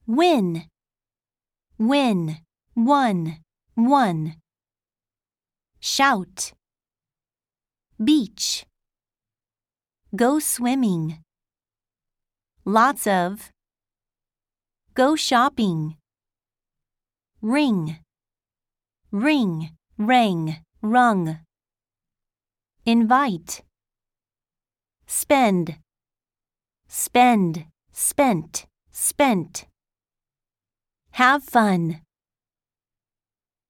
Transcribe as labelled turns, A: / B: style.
A: Win, win, won, won. Shout. Beach. Go swimming. Lots of. Go shopping. Ring, ring, rang, rung. Invite. Spend, spend, spent, spent. Have fun.